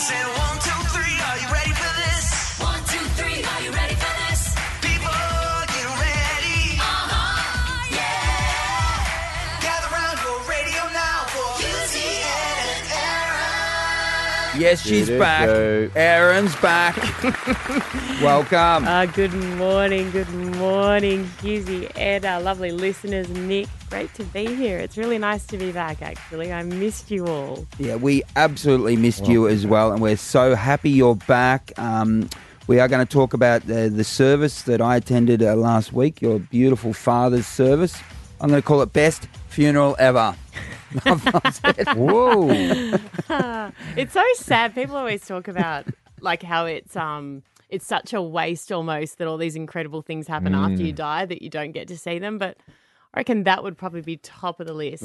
said 1, 2, 3, are you ready for this? 1, 2, 3, are you ready for this? People, get ready. Yeah. Gather round your radio now for Yuzi and Aaron. Yes, she's back. Aaron's back. Welcome. Good morning, Yuzi, Ed, our lovely listeners, Nick. Great to be here. It's really nice to be back, actually. I missed you all. Yeah, we absolutely missed you as well, and we're so happy you're back. We are going to talk about the service that I attended last week, your beautiful father's service. I'm going to call it best funeral ever. Whoa. It's so sad. People always talk about like how it's such a waste almost that all these incredible things happen after you die that you don't get to see them. But I reckon that would probably be top of the list.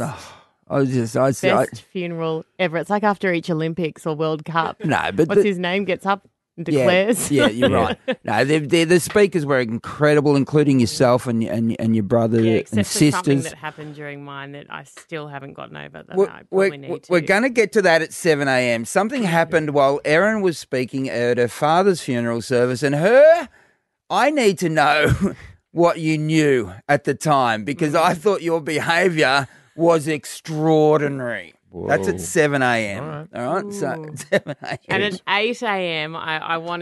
Best funeral ever. It's like after each Olympics or World Cup. No, but what's his name gets up and declares. Yeah, you're right. No, the speakers were incredible, including yourself and your brother Except and for sisters. something that happened during mine that I still haven't gotten over. That I probably need to. We're going to get to that at 7 a.m. Something happened while Erin was speaking at her father's funeral service, and I need to know what you knew at the time, because I thought your behaviour was extraordinary. Whoa. That's at 7 a.m. All right, so 7 a.m. And at 8 a.m., I want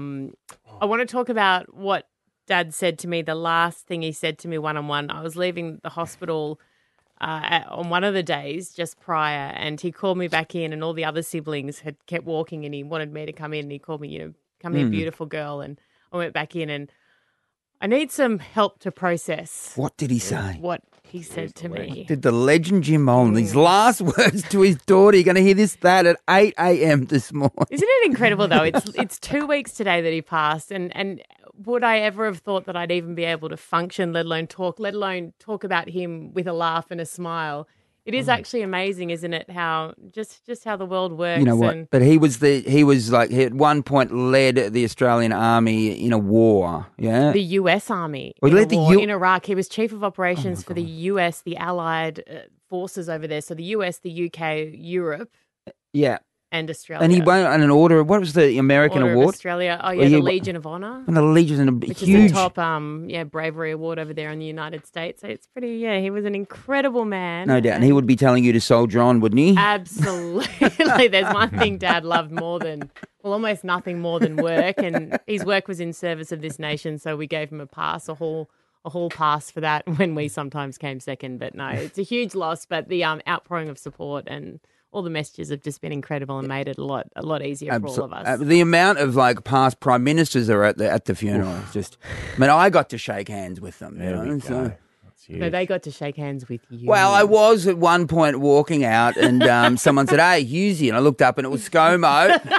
to talk about what Dad said to me, the last thing he said to me one-on-one. I was leaving the hospital on one of the days just prior, and he called me back in, and all the other siblings had kept walking, and he wanted me to come in, and he called me, come in, beautiful girl, and I went back in, and I need some help to process. What did he say? What he said to me. Did the legend Jim Mullen, his last words to his daughter, you're going to hear that at 8 a.m. this morning. Isn't it incredible, though? It's 2 weeks today that he passed, and would I ever have thought that I'd even be able to function, let alone talk about him with a laugh and a smile? It is actually amazing, isn't it? How just how the world works. You know what? But he was he at one point led the Australian Army in a war. Yeah, the U.S. Army in Iraq. He was chief of operations for the U.S., the Allied forces over there. So the U.S., the U.K., Europe. Yeah. And Australia. And he won an order. What was the American Order award? Of Australia. Oh, yeah, the Legion of Honor. And the Legion of which huge. is the top bravery award over there in the United States. So it's pretty, he was an incredible man. No doubt. And he would be telling you to soldier on, wouldn't he? Absolutely. There's one thing Dad loved more than, almost nothing more than work. And his work was in service of this nation. So we gave him a pass, a hall pass for that when we sometimes came second. But no, it's a huge loss. But the outpouring of support and all the messages have just been incredible and made it a lot easier for all of us. The amount of past prime ministers are at the funeral is just. I mean, I got to shake hands with them. So they got to shake hands with you. Well, I was at one point walking out, and someone said, "Hey, Husey," and I looked up, and it was ScoMo.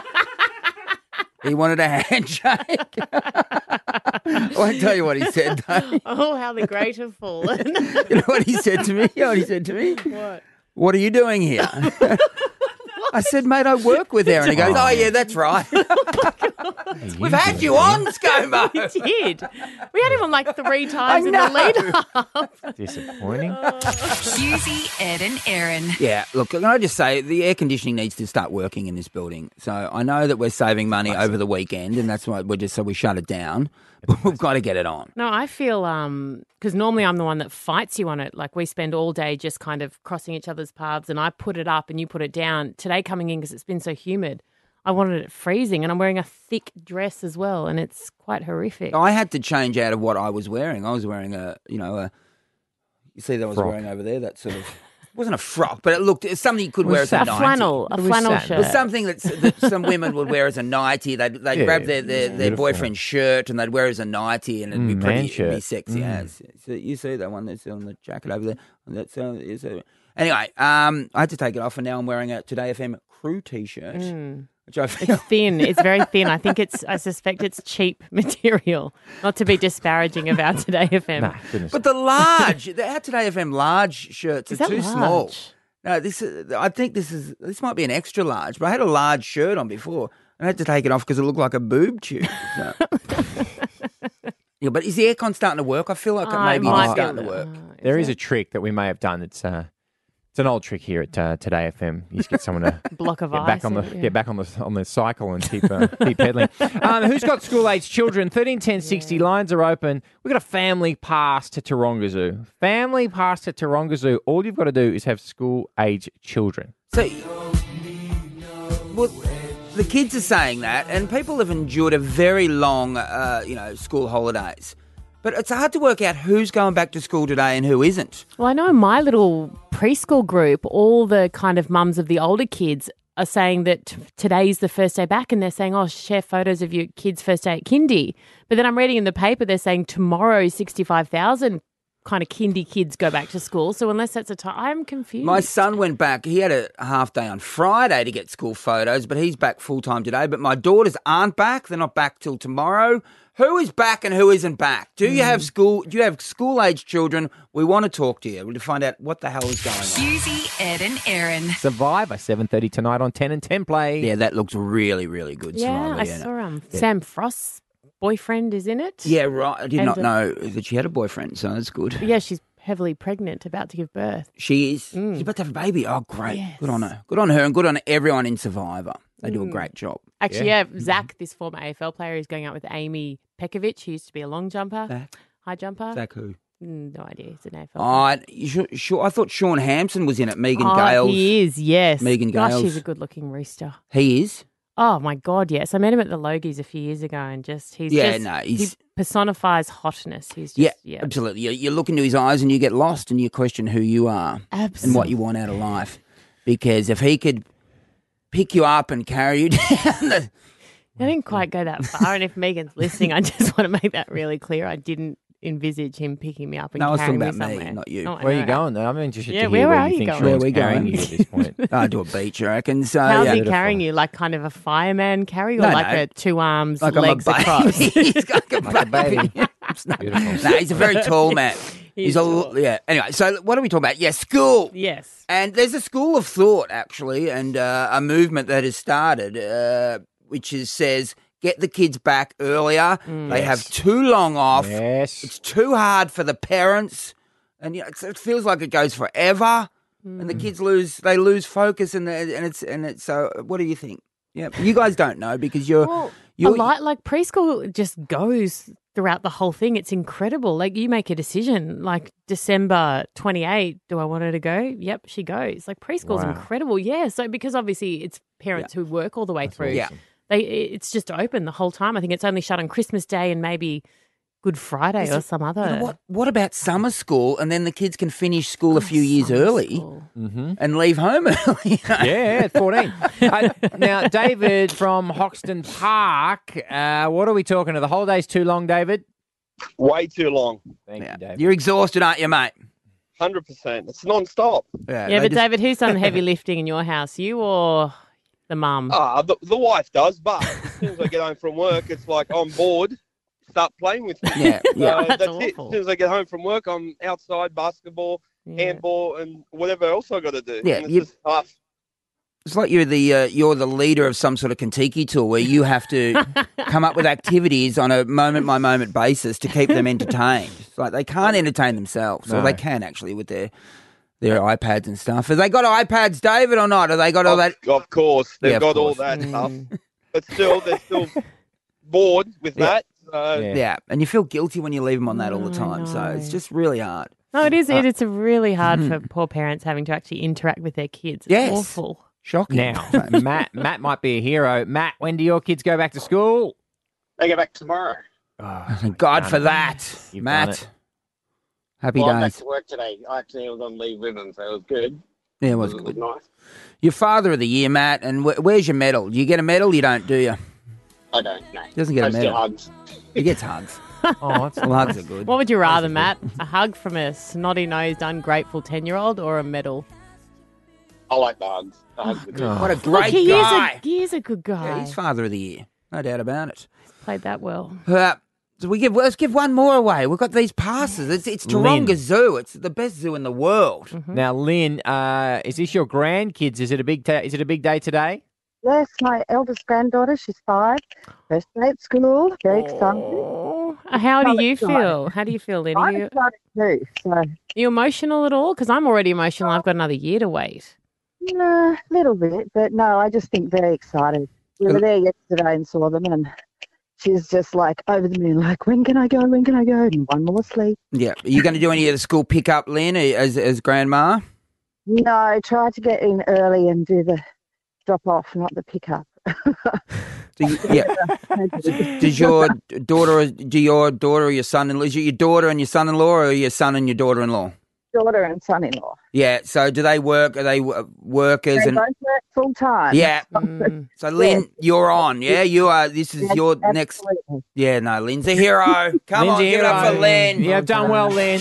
He wanted a handshake. I won't tell you what he said, though. Oh, how the great have fallen. You know what he said to me? What? What are you doing here? I said, mate, I work with Aaron. He goes, oh, yeah, that's right. We've had you on, ScoMo. We did. We had him on like 3 times in the lead-up. Disappointing. Hughesy, Ed and Aaron. Yeah, look, can I just say the air conditioning needs to start working in this building. So I know that we're saving money over the weekend, and that's why we shut it down. But we've got to get it on. No, I feel, because normally I'm the one that fights you on it. Like we spend all day just kind of crossing each other's paths, and I put it up and you put it down. Today coming in, because it's been so humid, I wanted it freezing, and I'm wearing a thick dress as well, and it's quite horrific. I had to change out of what I was wearing. I was wearing you see that I was wearing over there, that sort of... It wasn't a frock, but it looked something you could wear as a nightie. A flannel shirt. It was something that some women would wear as a nightie. They'd grab their boyfriend's shirt and they'd wear it as a nightie, and it'd be pretty, it'd be sexy. Yeah. So you see that one that's on the jacket over there. Anyway, I had to take it off, and now I'm wearing a Today FM crew T-shirt, which I feel... It's thin. It's very thin. I suspect it's cheap material. Not to be disparaging of our Today FM. Nah, goodness. But our Today FM large shirts are too small. No, I think this might be an extra large, but I had a large shirt on before, and I had to take it off because it looked like a boob tube. So. Yeah, but is the aircon starting to work? I feel like it maybe is starting to work. There is a trick that we may have done that's It's an old trick here at Today FM. You just get someone to Block of get ice. back on the cycle and keep pedaling. Who's got school-age children? 131060 lines are open. We've got a family pass to Taronga Family pass to Taronga All you've got to do is have school-age children. So, well, the kids are saying that, and people have endured a very long, school holidays. But it's hard to work out who's going back to school today and who isn't. Well, I know in my little preschool group, all the kind of mums of the older kids are saying that today's the first day back, and they're saying, oh, share photos of your kids' first day at kindy. But then I'm reading in the paper, they're saying tomorrow 65,000 kind of kindy kids go back to school. So unless that's a time, I'm confused. My son went back. He had a half day on Friday to get school photos, but he's back full-time today. But my daughters aren't back. They're not back till tomorrow. Who is back and who isn't back? Do you have school-age children? We want to talk to you to find out what the hell is going on. Hughesy, Ed and Erin. Survivor, 7:30 tonight on 10 and 10 Play. Yeah, that looks really, really good. Yeah, Survivor, I saw Sam Frost's boyfriend is in it. Yeah, right. I did not know that she had a boyfriend, so that's good. Yeah, she's heavily pregnant, about to give birth. She is. She's about to have a baby. Oh, great. Yes. Good on her. Good on her and good on everyone in Survivor. They do a great job. Actually, Zach, this former AFL player, is going out with Amy Pekovic, who used to be a long jumper, high jumper. Zach who? No idea. He's an AFL player. Sure. I thought Sean Hampson was in it. Megan Gales. He is, yes. Megan Gosh, Gales. he's a good-looking rooster. He is? Oh, my God, yes. I met him at the Logies a few years ago, and he personifies hotness. He's just, absolutely. You look into his eyes and you get lost and you question who you are and what you want out of life. Because if he could pick you up and carry you down I didn't quite go that far, and if Megan's listening, I just want to make that really clear. I didn't envisage him picking me up and carrying me somewhere. I was talking about me, not you. Where are you going, though? I'm interested to hear where where are you you think going? Sean's Where are we carrying going? you at this point. To a beach, I reckon. So, How's he Beautiful. carrying you? Like kind of a fireman carry, or No, like no. a two arms, like legs I'm a across? baby. He's like a Like a baby. Beautiful. No, he's a very tall man. He's tall. Yeah. Anyway, so what are we talking about? Yeah, school. Yes. And there's a school of thought, actually, and a movement that has started, which says get the kids back earlier. They have too long off. Yes. It's too hard for the parents, and it feels like it goes forever, and the kids lose focus, and it's. So, what do you think? Yeah, you guys don't know because you're a lot like preschool just goes throughout the whole thing. It's incredible. Like you make a decision, like December 28, do I want her to go? Yep, she goes. Like preschool's incredible. Yeah. So because obviously it's parents who work all the way through. awesome. It's just open the whole time. I think it's only shut on Christmas Day and maybe Good Friday or some other. What about summer school, and then the kids can finish school a few years early and leave home early? Yeah, at 14. Now, David from Hoxton Park, what are we talking? Are the holidays too long, David? Way too long. Thank you, David. You're exhausted, aren't you, mate? 100%. It's non-stop. Yeah, but David, who's done the heavy lifting in your house? You or the mum? The wife does, but as soon as I get home from work, it's like I'm bored. Start playing with me. Yeah. That's That's it. awful. As soon as I get home from work, I'm outside basketball, handball, and whatever else I got to do. Yeah, And it's just tough. It's like you're the leader of some sort of Kentucky tour where you have to come up with activities on a moment-by-moment basis to keep them entertained. It's like they can't entertain themselves, or they can actually with their iPads and stuff. Have they got iPads, David, or not? Have they got all that? Of course, they've Yeah, of got all course. that stuff, but still, they're still bored with that. Yeah, and you feel guilty when you leave them on that all the time. So it's just really hard. No, it is. It's really hard for poor parents having to actually interact with their kids. It's Yes. awful. Shocking. Now, Matt might be a hero. Matt, when do your kids go back to school? They go back tomorrow. Oh, Thank God for that, You've done Matt. it. Happy I'm back days. to work today. I actually was on leave with them, so it was good. Yeah, it was It good. nice. You're Father of the Year, Matt, and where's your medal? Do you get a medal? You don't, do you? I don't know. Doesn't get a I still medal. hugs. He gets hugs. Oh, that's Well, hugs are good. What would you rather, Matt? A hug from a snotty-nosed, ungrateful 10-year-old or a medal? I like the hugs. The hugs are good. What a Look, great he guy. is a good guy. Yeah, he's Father of the Year. No doubt about it. Played that well. So let's give one more away. We've got these passes. It's Taronga Lynn. Zoo. It's the best zoo in the world. Now, Lynn, is this your grandkids? Is it a big day today? Yes, my eldest granddaughter, she's 5. First day at school, very excited. Oh, How do you feel? How do you feel, Lynn? I'm excited too. So, You emotional at all? Because I'm already emotional. I've got another year to wait. a little bit, but no, I just think very excited. We were there yesterday and saw them, and she's just like over the moon, like, when can I go? When can I go? And one more sleep. Yeah. Are you going to do any of the school pickup, Lynn, as grandma? No, try to get in early and do the drop off, not the pickup. Does your daughter or your son-in-law, is it your daughter and your son-in-law, or your son and your daughter-in-law? Daughter and son-in-law. Yeah. So do they work? Are they workers? They And both work full time. yeah. So Lynn, you're on. Yeah, you are. This is your next. Absolutely. Yeah. No, Lynn's a hero. Come on, Lynn's a give it up hero. for Lynn. You have done well, Lynn.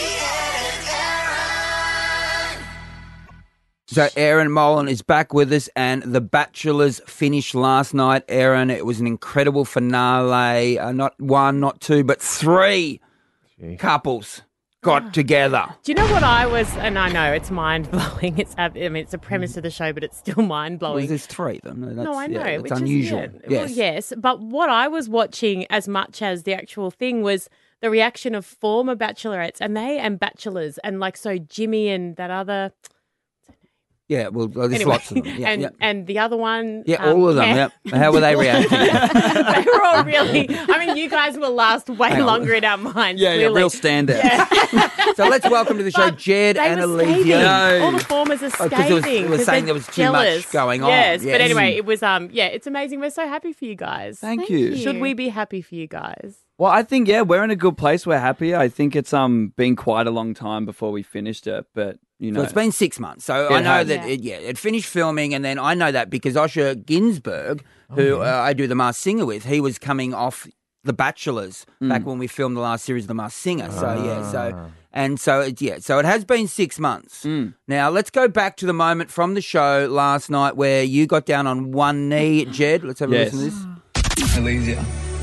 So Aaron Molan is back with us, and The Bachelors finished last night. Aaron, it was an incredible finale. Not one, not two, but three couples got together. Do you know what I was? And I know it's mind blowing. It's a premise of the show, but it's still mind Well, blowing. there's three of them. No, I know. It's which is- unusual. yeah. Yes. Well, yes, but what I was watching as much as the actual thing was the reaction of former bachelorettes and bachelors, and like so Jimmy and that other. Yeah, well, there's Anyway, lots of them. Yeah, and the other one. yeah, all of them. Cam. Yeah. How were they reacting? They were all really. I mean, you guys will last way longer in our minds. Yeah, clearly. real standout. So let's welcome to the show But Jed they and were scathing. Alicia. All the formers are 'cause scathing. it was 'cause saying they're there was too much jealous. going on. Yes, Yes. but anyway, it was it's amazing. We're so happy for you guys. Thank you. Should we be happy for you guys? Well, I think, we're in a good place. We're happy. I think it's been quite a long time before we finished it, but, you know. So it's been 6 months. So I It know has. that it finished filming, and then I know that because Osher Ginsburg, who I do The Masked Singer with, he was coming off The Bachelors back when we filmed the last series of The Masked Singer. So so it has been 6 months. Now let's go back to the moment from the show last night where you got down on one knee, Jed. Let's have a Yes. listen to this. Alicia,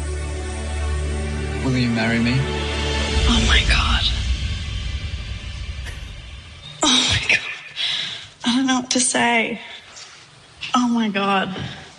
will you marry me? Oh my God. Oh my God. I don't know what to say. Oh my God.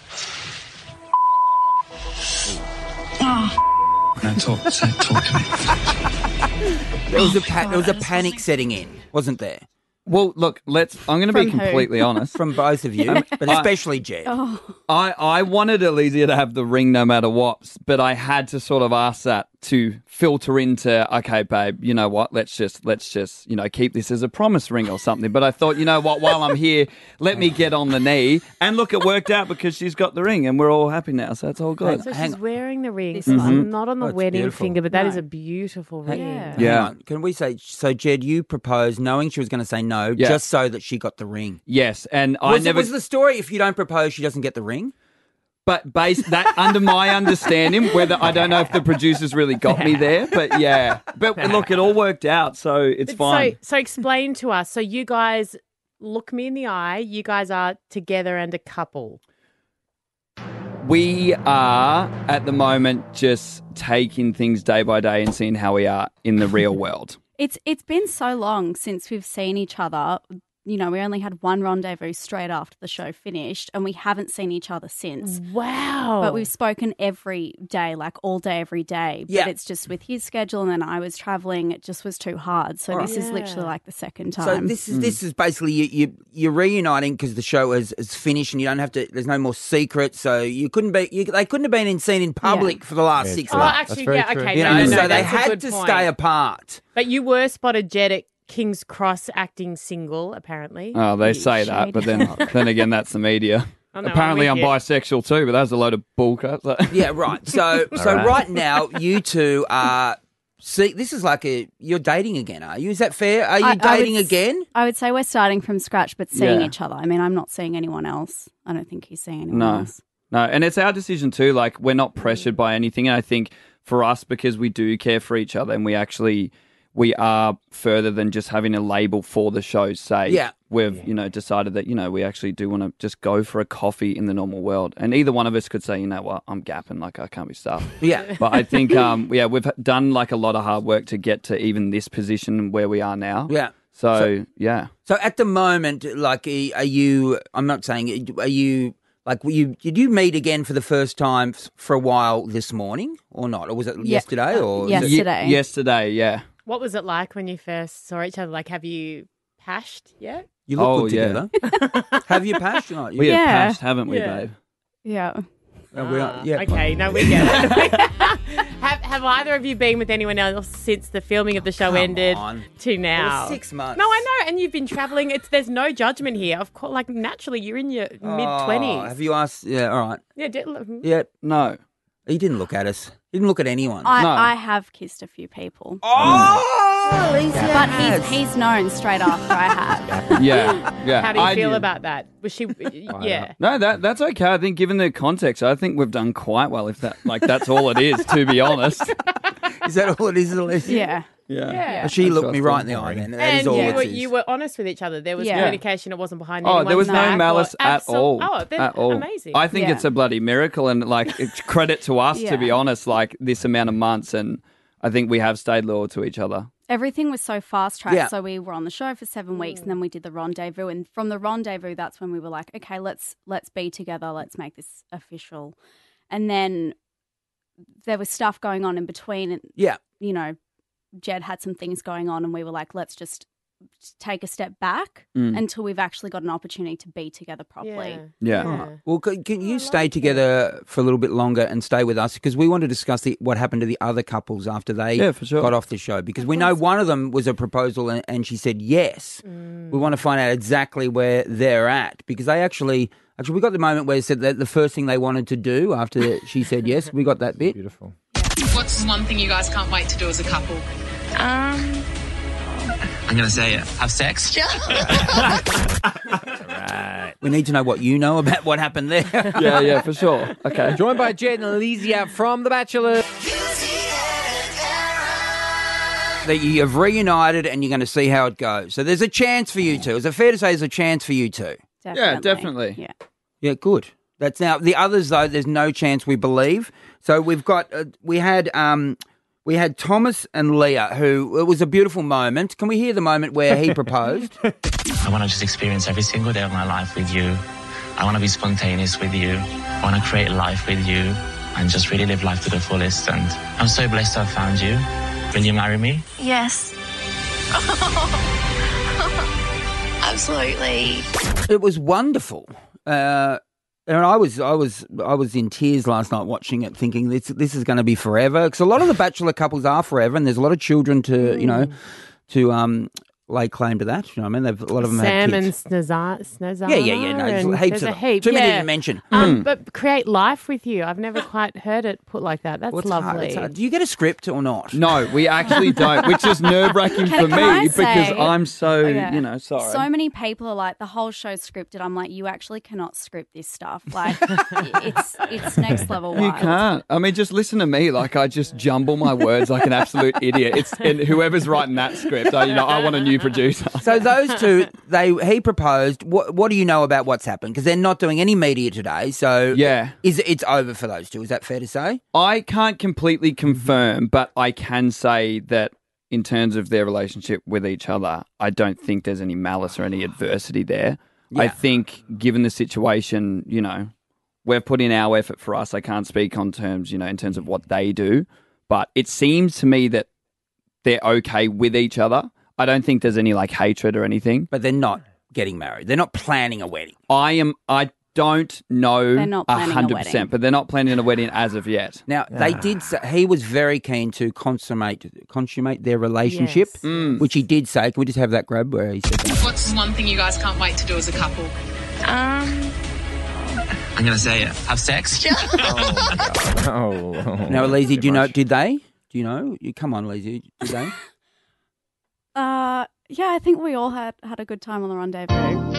Oh. No, talk to me. There was a panic setting in, wasn't there? Well, look, I'm going to be From who? completely honest. From both of you, but especially Jed. I wanted Alicia to have the ring no matter what, but I had to sort of ask that to filter into, okay, babe, you know what? Let's just, keep this as a promise ring or something. But I thought, you know what? While I'm here, let me get on the knee. And look, it worked out because she's got the ring and we're all happy now. So it's all good. So Hang she's wearing the ring. This So one. it's not on the Oh, it's wedding beautiful. finger, but that is a beautiful ring. Yeah. Yeah. Hang on. Can we say, so Jed, you proposed knowing she was going to say no, Yeah. just so that she got the ring. Yes. And I Was, never. was the story, if you don't propose, she doesn't get the ring? But based that under my understanding, whether I don't know if the producers really got me there, but yeah. But look, it all worked out, so it's fine. So explain to us. So you guys look me in the eye. You guys are together and a couple. We are at the moment just taking things day by day and seeing how we are in the real world. It's been so long since we've seen each other. You know, we only had one rendezvous straight after the show finished, and we haven't seen each other since. Wow. But we've spoken every day, like all day, every day. Yeah. But it's just with his schedule, and then I was traveling, it just was too hard. So this is literally like the second So time. this is basically you're reuniting because the show is finished and you don't have to. There's no more secrets, so you couldn't be. They couldn't have been seen in public for the last 6 Oh, months. actually, very yeah, true. okay. You No, know, no, so they that's a had good to point. stay apart. But you were spotted Jed at King's Cross acting single, apparently. Oh, they say that, but then again, that's the media. Oh, no, Apparently, I'm with you. bisexual too, but that's a load of bullcrap. So. Yeah, right. So right now, you two are. See, this is like you're dating again, are you? Is that fair? Are you I would dating s- again? I would say we're starting from scratch, but seeing Yeah. each other. I mean, I'm not seeing anyone else. I don't think he's seeing anyone No. else. No, and it's our decision too. Like, we're not pressured by anything. And I think for us, because we do care for each other and we are further than just having a label for the show's sake. Yeah. We've, decided that, we actually do want to just go for a coffee in the normal world. And either one of us could say, you know what, I'm gapping, like I can't be stuffed. Yeah. But I think, we've done like a lot of hard work to get to even this position where we are now. Yeah. So yeah. So at the moment, like, are you? I'm not saying. Are you Like, did you meet again for the first time for a while this morning or not? Or was it yesterday? Or yesterday. Yesterday, yeah. What was it like when you first saw each other? Like, have you pashed yet? You look good together. Have you pashed or not? We have pashed, haven't we, babe? Yeah. Okay, no, we get it. have either of you been with anyone else since the filming of the show ended to now? It was 6 months. No, I know, and you've been travelling. There's no judgment here. Of course, like naturally, you're in your mid-20s. Have you asked? Yeah, all right. Yeah, no. He didn't look at us. He didn't look at anyone. I have kissed a few people. But he's known straight after I have. Yeah. How do you feel about that? Was she? Yeah. No, that's okay. I think given the context, I think we've done quite well. If that's all it is, to be honest. Is that all it is, Alicia? Yeah. Yeah. She looked me right in the eye then. That is all it is. You were honest with each other. There was communication. It wasn't behind anyone's there was no back malice at all. Oh, then at all. Amazing. I think it's a bloody miracle, and like it's credit to us, to be honest, like this amount of months, and I think we have stayed loyal to each other. Everything was so fast-tracked, so we were on the show for 7 weeks, and then we did the rendezvous, and from the rendezvous, that's when we were like, okay, let's be together, let's make this official. And then there was stuff going on in between, and you know, Jed had some things going on, and we were like, let's just take a step back until we've actually got an opportunity to be together properly. Yeah. Well, can you stay together for a little bit longer and stay with us? Because we want to discuss what happened to the other couples after they got off the show. Because we know one of them was a proposal and she said yes. We want to find out exactly where they're at. Because they actually we got the moment where they said that the first thing they wanted to do after she said yes. We got that bit. Beautiful. What's one thing you guys can't wait to do as a couple? I'm going to say it. Have sex. Right. We need to know what you know about what happened there. Yeah, for sure. Okay. Joined by Jed and Alicia from The Bachelor. That you have reunited and you're going to see how it goes. So there's a chance for you two. Is it fair to say there's a chance for you two? Definitely. Yeah, definitely. Yeah. Yeah, good. That's now the others though. There's no chance we believe. So we've got we had Thomas and Leah, who it was a beautiful moment. Can we hear the moment where he proposed? I want to just experience every single day of my life with you. I want to be spontaneous with you. I want to create life with you and just really live life to the fullest. And I'm so blessed to have found you. Will you marry me? Yes. Absolutely. It was wonderful. And I was in tears last night watching it, thinking this is going to be forever. Because a lot of the bachelor couples are forever, and there's a lot of children to lay claim to that. You know what I mean? A lot of them Sam have kids. and Snazar. Yeah. No, heaps of them. Heap. Too many to mention. But create life with you. I've never quite heard it put like that. That's Well, it's lovely. hard. Do you get a script or not? No, we actually don't, which is nerve-wracking for Can I me say- because I'm so, Yeah. sorry. So many people are like, the whole show's scripted. I'm like, you actually cannot script this stuff. Like, it's next level wild. You can't. I mean, just listen to me. Like, I just jumble my words like an absolute idiot. And whoever's writing that script, I want a new producer. So those two, he proposed. What do you know about what's happened? Because they're not doing any media today. So Yeah. it's over for those two. Is that fair to say? I can't completely confirm, but I can say that in terms of their relationship with each other, I don't think there's any malice or any adversity there. Yeah. I think given the situation, we've put in our effort for us. I can't speak on terms, in terms of what they do, but it seems to me that they're okay with each other. I don't think there's any hatred or anything. But they're not getting married. They're not planning a wedding. I don't know They're not planning a 100%, wedding. but they're not planning a wedding as of yet. Now, they did say he was very keen to consummate their relationship, which he did say. Can we just have that grab where he said that? What's one thing you guys can't wait to do as a couple? I'm going to say it. Have sex. Now, Lizzie, did they? Do you know? Come on, Lizzie, did they? Yeah, I think we all had a good time on the rendezvous.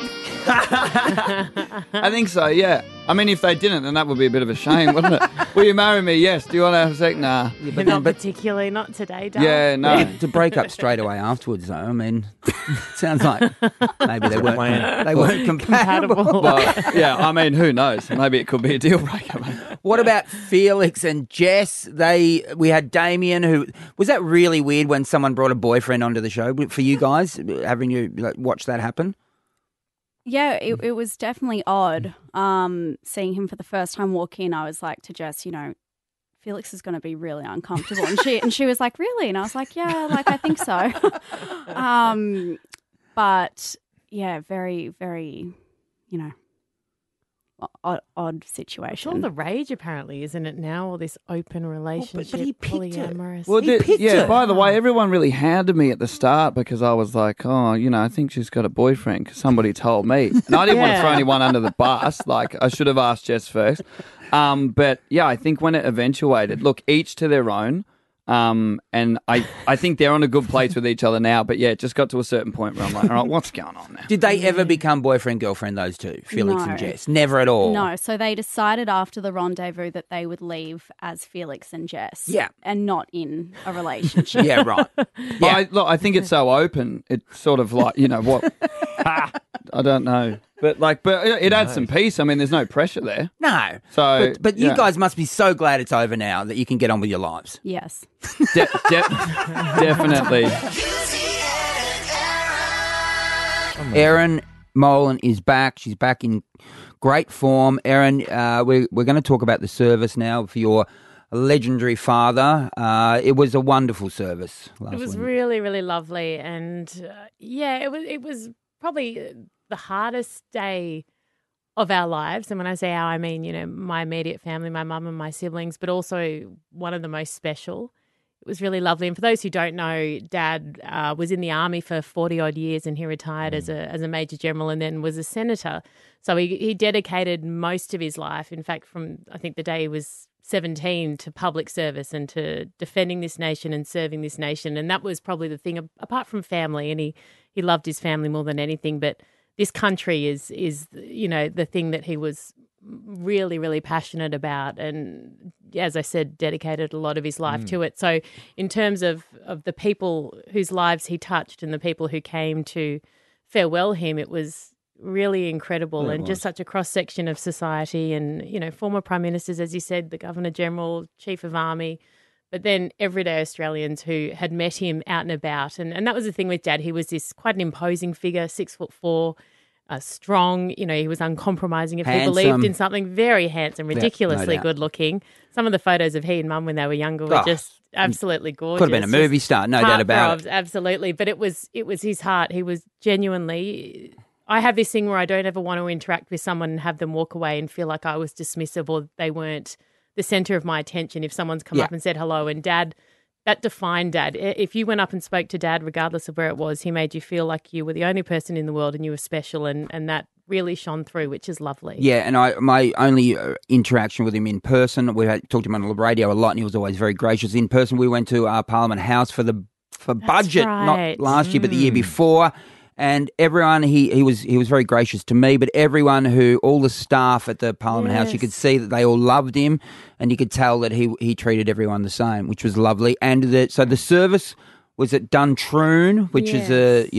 I think so, yeah. I mean, if they didn't, then that would be a bit of a shame, wouldn't it? Will you marry me? Yes. Do you want to have sex? Nah. Yeah, Not particularly, not today, Dale. Yeah, no. To break up straight away afterwards, though, I mean, sounds like maybe they weren't compatible. Well, yeah, I mean, who knows? Maybe it could be a deal breaker. Mate. What about Felix and Jess? We had Damien, who was that really weird when someone brought a boyfriend onto the show for you guys, having you watch that happen? Yeah, it was definitely odd seeing him for the first time walk in. I was like to Jess, Felix is going to be really uncomfortable. And she was like, really? And I was like, yeah, I think so. But yeah, very, very, odd situation. It's all the rage, apparently, isn't it now? All this open relationship, but he picked polyamorous. Well, by the way, everyone really hounded me at the start because I was like, I think she's got a boyfriend because somebody told me. And I didn't want to throw anyone under the bus. Like, I should have asked Jess first. But yeah, I think when it eventuated, look, each to their own. And I think they're on a good place with each other now. But yeah, it just got to a certain point where I'm like, all right, what's going on now? Did they ever become boyfriend, girlfriend, those two, Felix and Jess? Never at all? No, so they decided after the rendezvous that they would leave as Felix and Jess. Yeah. And not in a relationship. Yeah, right. Yeah. I think it's so open. It's sort of like, what? I don't know. But it adds some peace. I mean, there's no pressure there. No. So, but you guys must be so glad it's over now that you can get on with your lives. Yes. Definitely. Erin Molan is back. She's back in great form. Erin, we're going to talk about the service now for your legendary father. It was a wonderful service last It was week. really, really lovely. And it was probably the hardest day of our lives. And when I say our, I mean, my immediate family, my mum and my siblings, but also one of the most special. It was really lovely. And for those who don't know, Dad was in the army for 40-odd years and he retired as a major general and then was a senator. So he dedicated most of his life, in fact, from I think the day he was 17 to public service and to defending this nation and serving this nation. And that was probably the thing, apart from family, and he loved his family more than anything, but this country is the thing that he was really, really passionate about and, as I said, dedicated a lot of his life to it. So in terms of the people whose lives he touched and the people who came to farewell him, it was really incredible and just such a cross-section of society and, former prime ministers, as you said, the Governor-General, Chief of Army, but then everyday Australians who had met him out and about. And that was the thing with Dad. He was this quite an imposing figure, 6'4", strong. He was uncompromising. If he believed in something, very handsome, ridiculously good looking. Some of the photos of he and Mum when they were younger were just absolutely gorgeous. Could have been a movie star, no doubt about it. Absolutely. But it was his heart. He was genuinely... I have this thing where I don't ever want to interact with someone and have them walk away and feel like I was dismissive or they weren't the centre of my attention if someone's come up and said hello. And Dad, that defined Dad. If you went up and spoke to Dad, regardless of where it was, he made you feel like you were the only person in the world and you were special, and that really shone through, which is lovely. Yeah, and my only interaction with him in person, we had talked to him on the radio a lot, and he was always very gracious. In person, we went to our Parliament House for budget, right. not last year, but the year before. And everyone, he was very gracious to me, but everyone all the staff at the Parliament House, you could see that they all loved him, and you could tell that he treated everyone the same, which was lovely. And so the service was at Duntroon, which is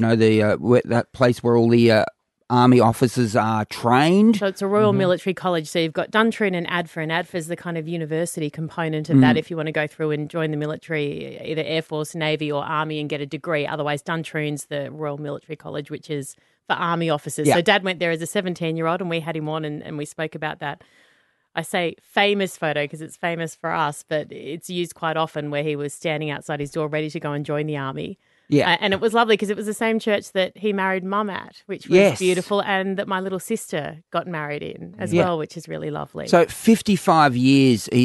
that place where all the Army officers are trained. So it's a Royal Military College. So you've got Duntroon and ADFA, and ADFA is the kind of university component of that if you want to go through and join the military, either Air Force, Navy or Army and get a degree. Otherwise, Duntroon's the Royal Military College, which is for Army officers. Yeah. So Dad went there as a 17-year-old and we had him on and we spoke about that. I say famous photo because it's famous for us, but it's used quite often where he was standing outside his door ready to go and join the Army. Yeah. And it was lovely because it was the same church that he married Mum at, which was beautiful, and that my little sister got married in as well, which is really lovely. So 55 years. He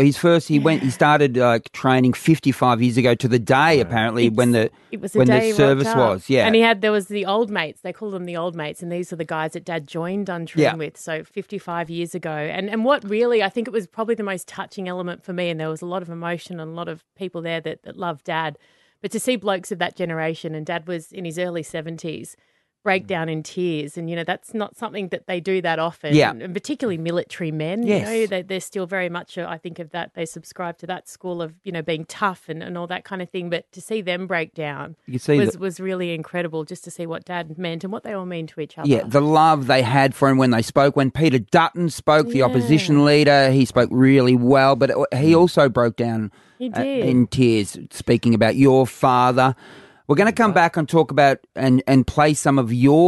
started training 55 years ago to the day, apparently, when the service was. Yeah. And there was the old mates. They call them the old mates, and these are the guys that Dad joined Duntroon with. So 55 years ago. And what really, I think it was probably the most touching element for me, and there was a lot of emotion and a lot of people there that loved Dad. But to see blokes of that generation, and Dad was in his early 70s, break down in tears. And, that's not something that they do that often. Yeah. And particularly military men, they're still very much, I think of that, they subscribe to that school of, being tough and all that kind of thing. But to see them break down was really incredible, just to see what Dad meant and what they all mean to each other. Yeah, the love they had for him when they spoke. When Peter Dutton spoke, the opposition leader, he spoke really well, but he also broke down in tears, speaking about your father. We're going to come back and talk about and play some of your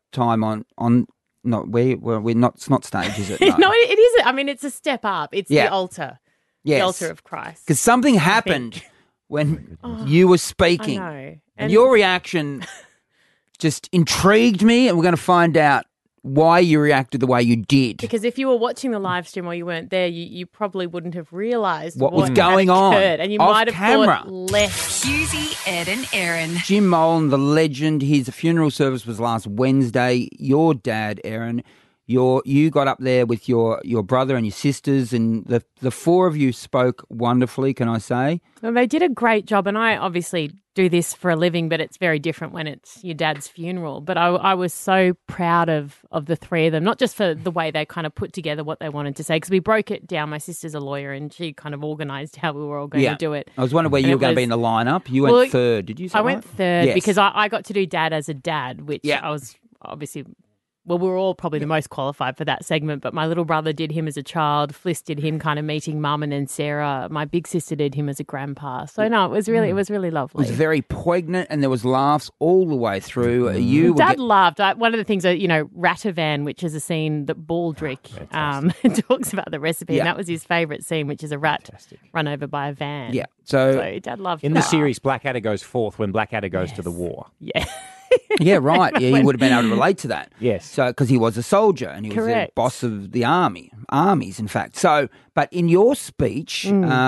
time on not we're not, it's not stage, is it? No, it is. I mean, it's a step up. It's Yeah. the altar. Yes. The altar of Christ. Because something happened when you were speaking. I know. And your reaction just intrigued me, and we're going to find out why you reacted the way you did. Because if you were watching the live stream or you weren't there, you probably wouldn't have realised What was had going on occurred, and you off might have camera. thought less. Husey, Ed and Erin. Jim Molan, the legend, his funeral service was last Wednesday. Your dad, Erin, you got up there with your brother and your sisters, and the four of you spoke wonderfully, can I say? Well, they did a great job, and I obviously do this for a living, but it's very different when it's your dad's funeral. But I was so proud of the three of them, not just for the way they kind of put together what they wanted to say, because we broke it down. My sister's a lawyer, and she kind of organised how we were all going to do it. I was wondering where you were going to be in the lineup. You went third, did you say I went third Yes. because I got to do dad as a dad, which I was obviously... Well, we were all probably the most qualified for that segment, but my little brother did him as a child. Fliss did him kind of meeting mum and then Sarah. My big sister did him as a grandpa. So, no, it was really lovely. It was very poignant, and there was laughs all the way through. You Dad laughed. One of the things, Ratavan, which is a scene that Baldrick talks about the recipe, Yeah. and that was his favourite scene, which is a rat run over by a van. Yeah. So Dad loved In that. the series, Blackadder goes fourth when Blackadder goes to the war. Yeah. Yeah, right. Yeah, he would have been able to relate to that. Yes. So, because he was a soldier and he was the Correct. boss of the armies, in fact. So, but in your speech,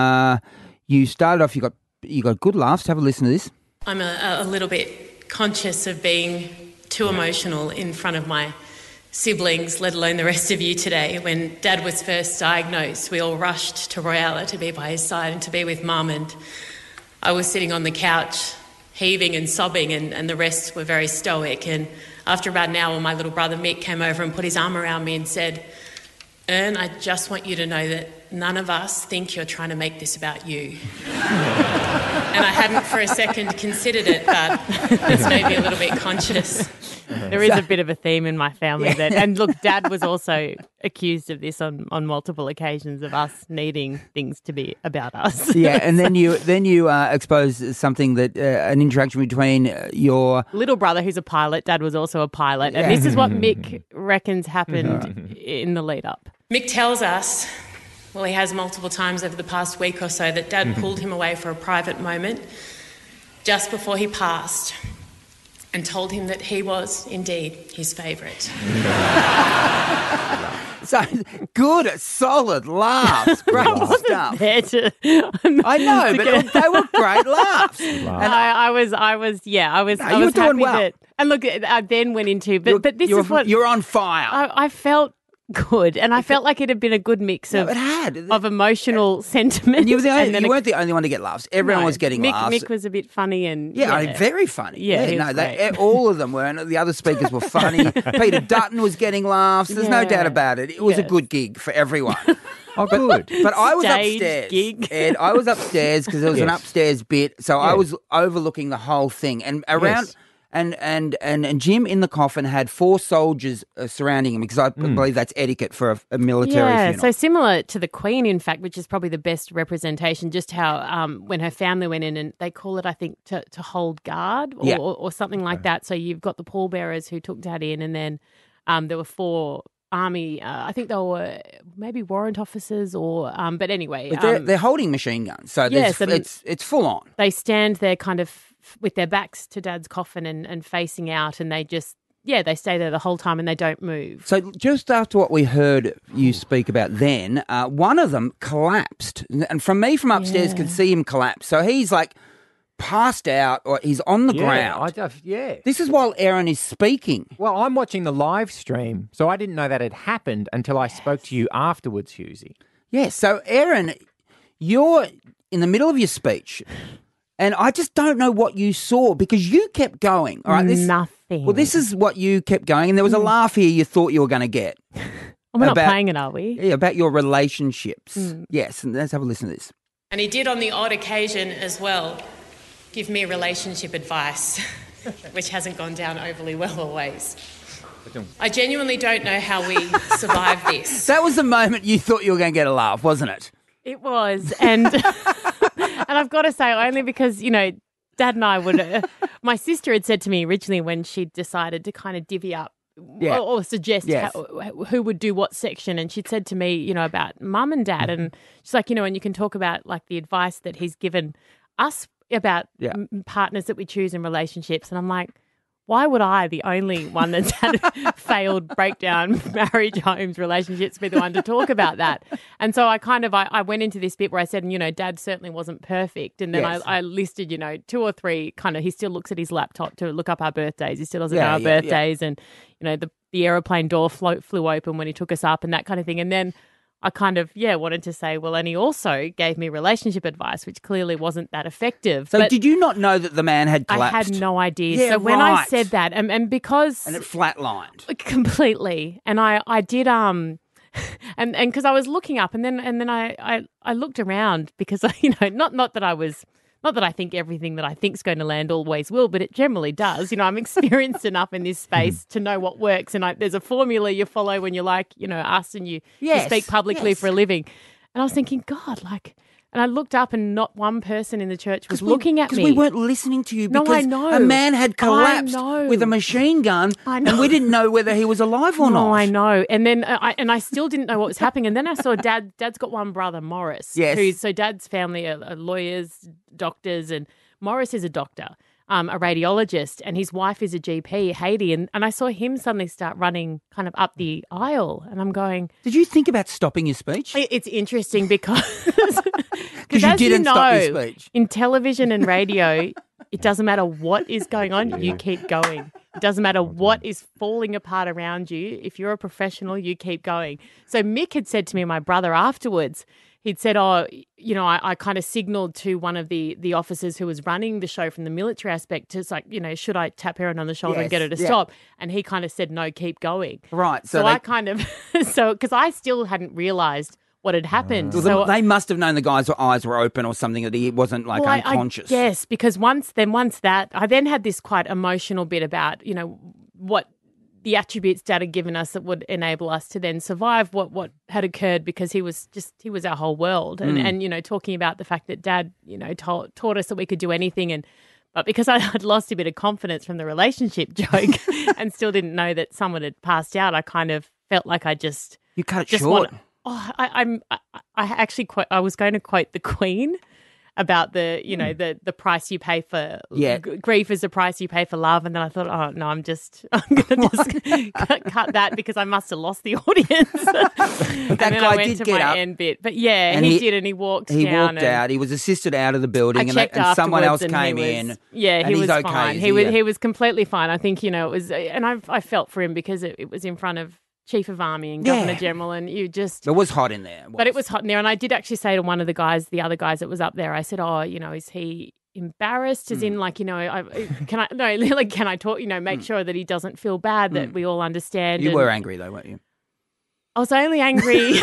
you started off. You got good laughs. Have a listen to this. I'm a little bit conscious of being too emotional in front of my siblings, let alone the rest of you today. When Dad was first diagnosed, we all rushed to Royalla to be by his side and to be with Mum, and I was sitting on the couch heaving and sobbing, and the rest were very stoic. And after about an hour, my little brother Mick came over and put his arm around me and said, "Ern, I just want you to know that none of us think you're trying to make this about you." And I hadn't for a second considered it, but it's made me a little bit conscious. There is a bit of a theme in my family and look, Dad was also accused of this on multiple occasions of us needing things to be about us. Yeah, and then you exposed something that an interaction between your little brother, who's a pilot. Dad was also a pilot, and this is what Mick reckons happened in the lead up. Mick tells us, well, he has multiple times over the past week or so, that Dad pulled him away for a private moment just before he passed and told him that he was indeed his favourite. So good, solid laughs, great stuff. I know, but they were great laughs. And I was you were doing happy well. that. And look, I then went into, but this is what you're on fire. I felt good, and I felt like it had been a good mix of emotional sentiment. And you weren't the only one to get laughs. Everyone was getting laughs. Mick was a bit funny and very funny. Yeah, he was great. All of them were, and the other speakers were funny. Peter Dutton was getting laughs. There's no doubt about it. It was a good gig for everyone. Oh, good. But I was Stage upstairs. gig. Ed, I was upstairs because there was an upstairs bit, so I was overlooking the whole thing, and around. Yes. And Jim in the coffin had 4 soldiers surrounding him because I believe that's etiquette for a military funeral. So similar to the Queen, in fact, which is probably the best representation, just how when her family went in, and they call it, I think, to hold guard or something like that. So you've got the pallbearers who took Dad in, and then there were 4 army, I think they were maybe warrant officers or, but anyway. But they're holding machine guns, so it's full on. They stand there kind of with their backs to Dad's coffin and facing out, and they just, they stay there the whole time and they don't move. So just after what we heard you speak about then, one of them collapsed. And from upstairs could see him collapse. So he's like passed out or he's on the ground. This is while Erin is speaking. Well, I'm watching the live stream, so I didn't know that had happened until I spoke to you afterwards, Husey. Yes, so Erin, you're in the middle of your speech. And I just don't know what you saw because you kept going. All right, Nothing. Well, this is what you kept going, and there was a laugh here you thought you were going to get. We're not playing it, are we? Yeah, about your relationships. Yes, and let's have a listen to this. And he did on the odd occasion as well give me relationship advice, which hasn't gone down overly well always. I genuinely don't know how we survived this. That was the moment you thought you were going to get a laugh, wasn't it? It was, and and I've got to say, only because, Dad and I would. My sister had said to me originally when she decided to kind of divvy up or suggest who would do what section. And she'd said to me, you know, about mum and dad. And she's like, you know, and you can talk about like the advice that he's given us about partners that we choose in relationships. And I'm like, why would I, the only one that's had failed breakdown marriage, homes, relationships, be the one to talk about that? And so I went into this bit where I said, you know, Dad certainly wasn't perfect. And then I listed, you know, 2 or 3 kind of, he still looks at his laptop to look up our birthdays. He still doesn't know our birthdays. And, you know, the aeroplane door flew open when he took us up and that kind of thing. And then I kind of, wanted to say, well, and he also gave me relationship advice, which clearly wasn't that effective. So did you not know that the man had collapsed? I had no idea. Yeah, so when I said that, and because... And it flatlined. Completely. And I did, and because I was looking up and then I looked around because, you know, not that I think everything that I think is going to land always will, but it generally does. You know, I'm experienced enough in this space to know what works. And there's a formula you follow when you're like, you know, us and you speak publicly for a living. And I was thinking, God, like, and I looked up and not one person in the church was looking at me. Because we weren't listening to you because I know. a man had collapsed with a machine gun and we didn't know whether he was alive or not. No, I know. And then I still didn't know what was happening. And then I saw Dad's got one brother, Morris. Yes. So Dad's family are lawyers, doctors, and Morris is a doctor, a radiologist, and his wife is a GP, Haiti. And I saw him suddenly start running kind of up the aisle. And I'm going... Did you think about stopping your speech? It's interesting because... Because you didn't stop your speech. In television and radio, it doesn't matter what is going on, you keep going. It doesn't matter what is falling apart around you. If you're a professional, you keep going. So Mick had said to me, my brother, afterwards, he'd said, oh, you know, I kind of signalled to one of the officers who was running the show from the military aspect to, like, you know, should I tap Erin on the shoulder and get her to stop? And he kind of said, no, keep going. Right. So I kind of, because I still hadn't realised what had happened. Well, so they must have known the guy's eyes were open or something, that he wasn't like unconscious. Yes, because once that, I then had this quite emotional bit about, you know, what the attributes Dad had given us that would enable us to then survive what had occurred, because he was our whole world. And you know, talking about the fact that Dad, you know, taught us that we could do anything. But because I had lost a bit of confidence from the relationship joke and still didn't know that someone had passed out, I kind of felt like You cut it short. I was going to quote the Queen about the, you know, the price you pay for grief is the price you pay for love, and then I thought, oh no, I'm going to just cut that because I must have lost the audience. And then guy I went did to get my up. end bit, but he did, and he walked down. He walked out. He was assisted out of the building, and someone else came in. Yeah, and he he's was okay, fine. is He was completely fine. I think, you know, it was, and I felt for him because it was in front of Chief of Army and Governor General, and you just... It was hot in there. But it was hot in there, and I did actually say to one of the other guys that was up there, I said, oh, you know, is he embarrassed? As in, like, you know, can I talk, you know, make sure that he doesn't feel bad, that we all understand. You were angry though, weren't you? I was only angry...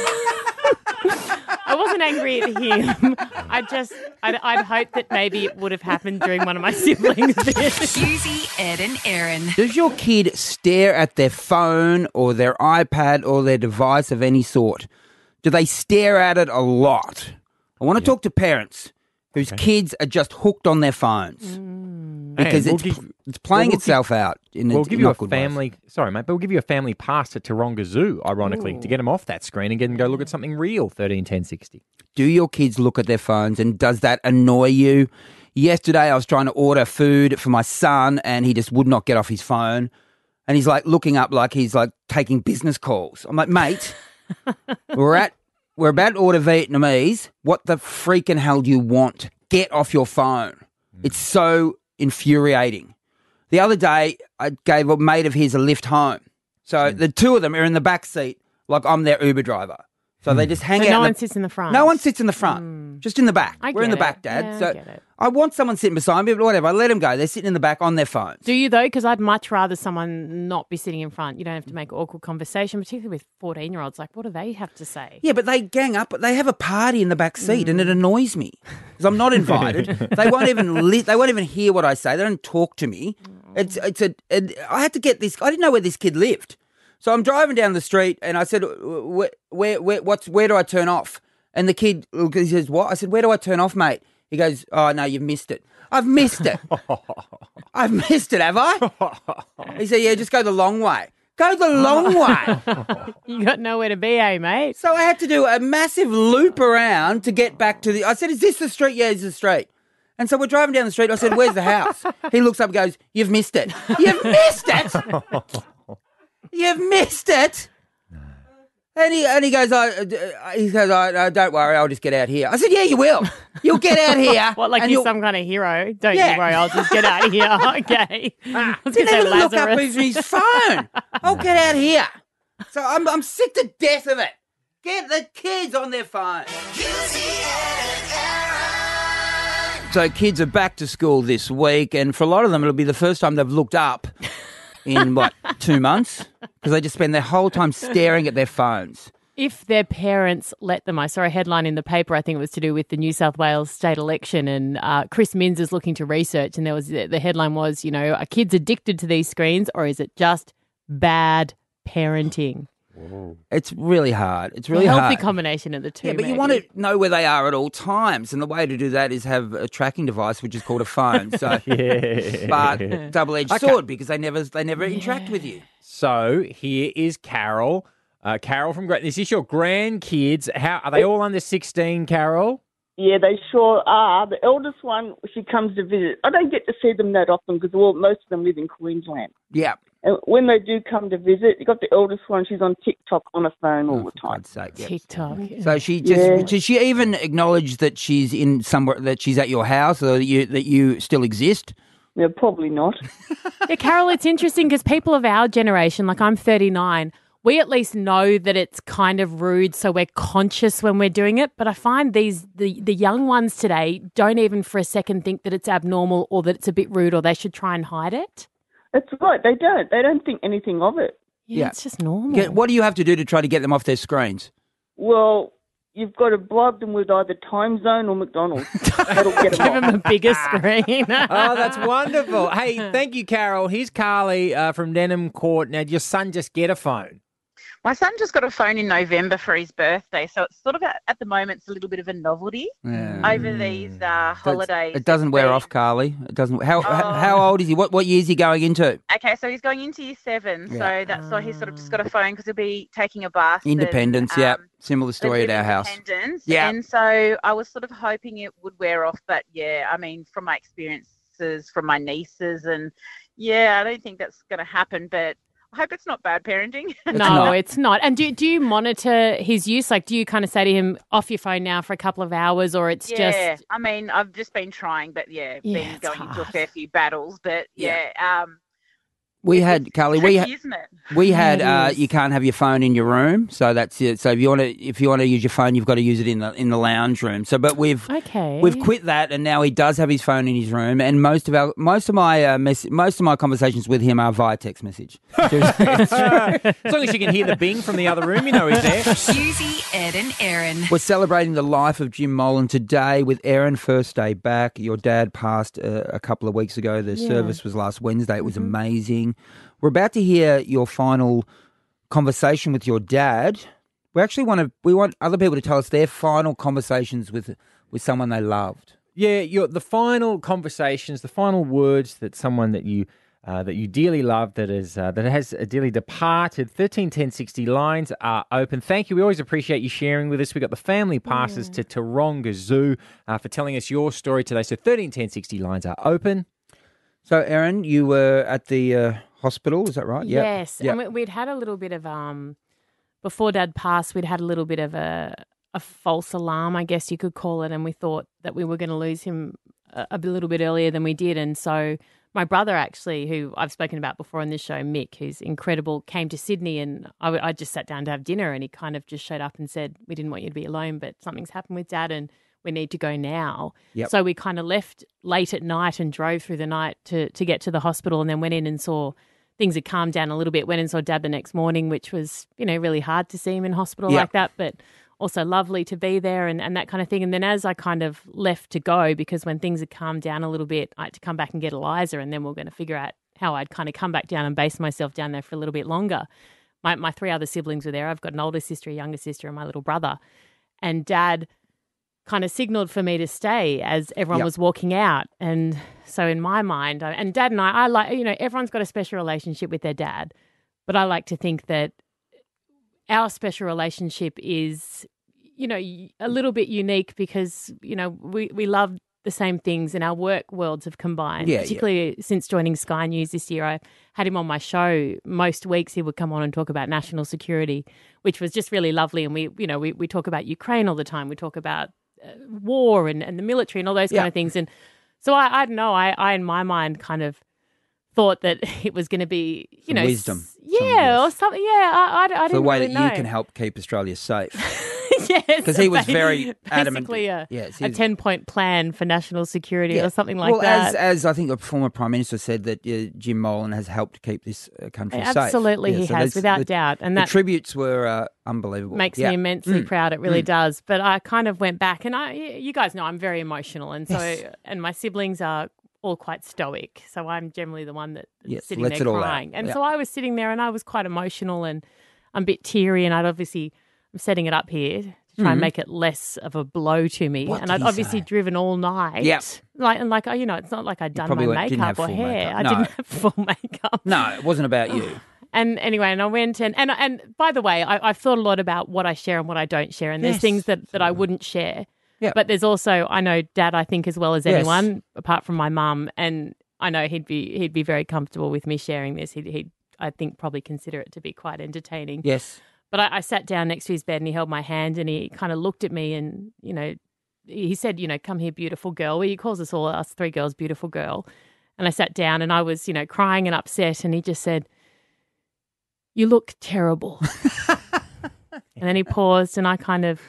I wasn't angry at him. I'd hoped that maybe it would have happened during one of my siblings' bits. Susie, Ed and Erin. Does your kid stare at their phone or their iPad or their device of any sort? Do they stare at it a lot? I want to talk to parents whose kids are just hooked on their phones. Because it's playing itself out. We'll give you a family. Sorry, mate, but we'll give you a family pass to Taronga Zoo, ironically, to get them off that screen and get them go look at something real. 131060. Do your kids look at their phones, and does that annoy you? Yesterday, I was trying to order food for my son, and he just would not get off his phone, and he's like looking up like he's like taking business calls. I'm like, mate, we're about to order Vietnamese. What the freaking hell do you want? Get off your phone. It's so infuriating. The other day, I gave a mate of his a lift home. So the two of them are in the back seat like I'm their Uber driver. So they just hang out. No one sits in the front. No one sits in the front. Just in the back. We're in the back, Dad. Yeah, so I get it. I want someone sitting beside me, but whatever. I let them go. They're sitting in the back on their phones. Do you, though? Because I'd much rather someone not be sitting in front. You don't have to make awkward conversation, particularly with 14-year-olds. Like, what do they have to say? Yeah, but they gang up. They have a party in the back seat, and it annoys me because I'm not invited. They won't even hear what I say. They don't talk to me. I had to get this. I didn't know where this kid lived. So I'm driving down the street, and I said, where do I turn off? And the kid, he says, what? I said, where do I turn off, mate? He goes, oh, no, you've missed it. I've missed it. I've missed it, have I? He said, yeah, just go the long way. Go the long way. You got nowhere to be, eh, mate? So I had to do a massive loop around to get back to I said, is this the street? Yeah, it's the street. And so we're driving down the street. I said, where's the house? He looks up and goes, you've missed it. You've missed it? You've missed it? And he goes, don't worry, I'll just get out here. I said, yeah, you will. You'll get out here. What, like you're some kind of hero? Don't you worry, I'll just get out of here. Okay. Didn't even look up his phone. I'll get out here. So I'm sick to death of it. Get the kids on their phone. So kids are back to school this week, and for a lot of them, it'll be the first time they've looked up in, 2 months? Because they just spend their whole time staring at their phones. If their parents let them. I saw a headline in the paper, I think it was to do with the New South Wales state election, and Chris Minns is looking to research, and there was the headline was, are kids addicted to these screens, or is it just bad parenting? It's really hard. It's really hard. healthy combination of the two. Yeah, but you want to know where they are at all times, and the way to do that is have a tracking device, which is called a phone. So, but double-edged sword because they never interact with you. So here is Carol. Carol from Great. Is this your grandkids? How are they all under 16, Carol? Yeah, they sure are. The eldest one, she comes to visit. I don't get to see them that often because most of them live in Queensland. Yeah. And when they do come to visit, you got the eldest one. She's on TikTok on her phone all the time. TikTok. So she does she even acknowledge that she's in somewhere, that she's at your house, or that you still exist? Yeah, probably not. Yeah, Carol, it's interesting because people of our generation, like I'm 39, we at least know that it's kind of rude, so we're conscious when we're doing it. But I find the young ones today don't even for a second think that it's abnormal or that it's a bit rude or they should try and hide it. That's right. They don't. They don't think anything of it. Yeah, it's just normal. What do you have to do to try to get them off their screens? Well, you've got to bribe them with either Time Zone or McDonald's. That'll get them Give them a bigger screen. Oh, that's wonderful. Hey, thank you, Carol. Here's Carly from Denham Court. Now, did your son just get a phone? My son just got a phone in November for his birthday, so it's sort of at the moment it's a little bit of a novelty over these holidays. It doesn't wear off, Carly. It doesn't. How old is he? What year is he going into? Okay, so he's going into year 7, so that's why he's sort of just got a phone because he'll be taking a bus. Independence, similar story at our house. Yeah, and so I was sort of hoping it would wear off, but I mean, from my experiences from my nieces, and I don't think that's going to happen, but. I hope it's not bad parenting. No, it's not. And do you monitor his use? Like, do you kind of say to him, off your phone now for a couple of hours, or it's just... Yeah, I mean, I've just been trying, but been going into a fair few battles, but we had, Carly, tricky, isn't it? We had you can't have your phone in your room, so that's it. So if you want to use your phone, you've got to use it in the lounge room. So, but we've quit that, and now he does have his phone in his room. And most of my conversations with him are via text message. As long as you can hear the bing from the other room, you know he's there. Hughesy, Ed and Erin. We're celebrating the life of Jim Molan today with Erin. First day back. Your dad passed a couple of weeks ago. The service was last Wednesday. It was amazing. We're about to hear your final conversation with your dad. We want other people to tell us their final conversations with someone they loved. Yeah, the final conversations, the final words that someone that you dearly loved that has dearly departed. 131060 lines are open. Thank you. We always appreciate you sharing with us. We got the family passes to Taronga Zoo for telling us your story today. So 131060 lines are open. So, Erin, you were at the hospital, is that right? Yes. Yep. And we'd had a little bit of, before Dad passed, we'd had a little bit of a false alarm, I guess you could call it, and we thought that we were going to lose him a little bit earlier than we did. And so my brother actually, who I've spoken about before on this show, Mick, who's incredible, came to Sydney, and I just sat down to have dinner, and he kind of just showed up and said, we didn't want you to be alone, but something's happened with Dad and we need to go now. Yep. So we kind of left late at night and drove through the night to get to the hospital, and then went in and saw things had calmed down a little bit, went and saw Dad the next morning, which was, really hard to see him in hospital like that, but also lovely to be there and that kind of thing. And then as I kind of left to go, because when things had calmed down a little bit, I had to come back and get Eliza, and then we we're going to figure out how I'd kind of come back down and base myself down there for a little bit longer. My 3 other siblings were there. I've got an older sister, a younger sister, and my little brother. And Dad kind of signaled for me to stay as everyone was walking out. And so in my mind, and Dad and I like, everyone's got a special relationship with their dad, but I like to think that our special relationship is, a little bit unique because, we love the same things and our work worlds have combined, particularly since joining Sky News this year. I had him on my show. Most weeks he would come on and talk about national security, which was just really lovely. And we talk about Ukraine all the time. We talk about war and the military and all those kind of things. And so I don't know, I in my mind kind of thought that it was going to be, wisdom. Or something. Yeah, I didn't the way really that know. you can help keep Australia safe. Yes, because he was very adamant. Basically a 10-point plan for national security or something like well, that. as I think the former Prime Minister said that Jim Molan has helped keep this country safe. Absolutely, he has, without doubt. And the that tributes were unbelievable. Makes me immensely proud. It really does. But I kind of went back, and you guys know I'm very emotional, and so and my siblings are all quite stoic, so I'm generally the one that's sitting there crying. And so I was sitting there, and I was quite emotional, and I'm a bit teary, and I'm setting it up here to try and make it less of a blow to me. What and did I'd he obviously say? driven all night. Yep. It's not like I'd done my makeup or hair. Makeup. I didn't have full makeup. No, it wasn't about you. And anyway, and I went and by the way, I've thought a lot about what I share and what I don't share. And there's things that I wouldn't share. Yeah. But there's also, I know Dad, I think, as well as anyone, apart from my mum, and I know he'd be very comfortable with me sharing this. He'd I think probably consider it to be quite entertaining. Yes. But I sat down next to his bed and he held my hand and he kind of looked at me and, he said, come here, beautiful girl. Well, he calls us three girls, beautiful girl. And I sat down and I was, crying and upset. And he just said, "You look terrible." And then he paused and I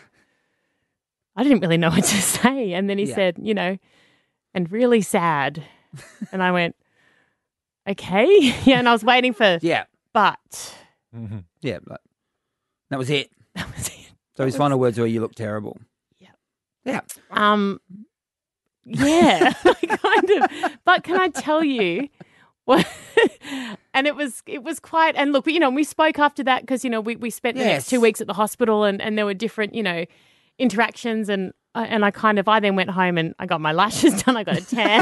didn't really know what to say. And then he said, "And really sad." And I went, "Okay." And I was waiting for, but. Mm-hmm. Yeah, but that was it. So his final words were, "You look terrible." Yeah. Yeah, kind of. But can I tell you what? And it was quite. And look, we spoke after that because we spent the next 2 weeks at the hospital and there were different interactions and I then went home and I got my lashes done. I got a tan.